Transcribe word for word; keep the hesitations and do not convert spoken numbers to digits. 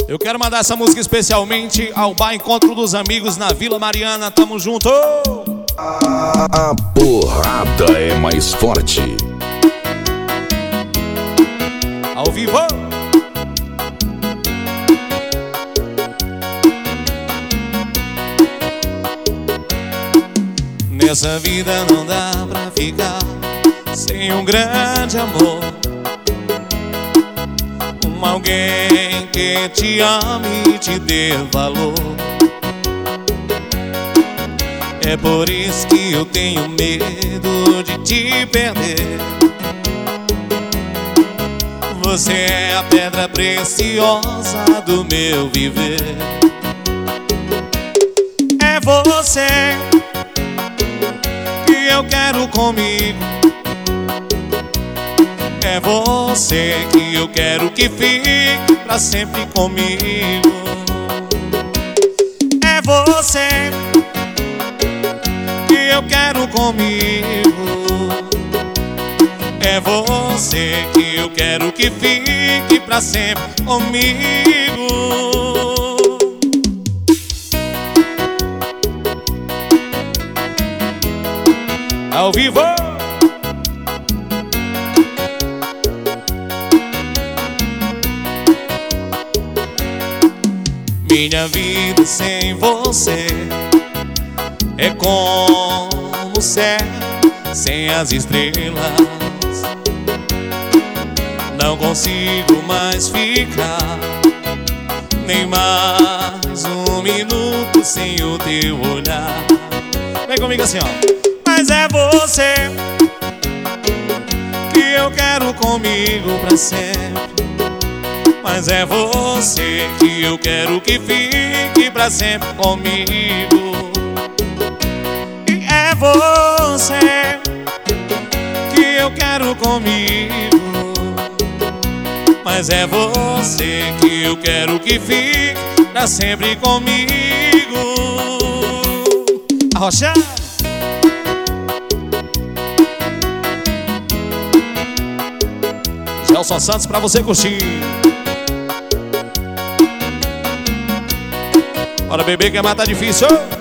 Eu quero mandar essa música especialmente ao Bar Encontro dos Amigos na Vila Mariana. Tamo junto! A porrada é mais forte. Ao vivo! Nessa vida não dá pra ficar sem um grande amor, um alguém que te ame e te dê valor. É por isso que eu tenho medo de te perder. Você é a pedra preciosa do meu viver. É você que eu quero comigo. É você que eu quero que fique pra sempre comigo. É você que eu quero comigo. É você que eu quero que fique pra sempre comigo. Ao vivo! Minha vida sem você é como o céu sem as estrelas. Não consigo mais ficar nem mais um minuto sem o teu olhar. Vem comigo assim, ó. Mas é você que eu quero comigo pra sempre. Mas é você que eu quero que fique pra sempre comigo. E é você que eu quero comigo. Mas é você que eu quero que fique pra sempre comigo. Arrocha! Gelson Santos pra você curtir. Bora beber que a mata tá difícil.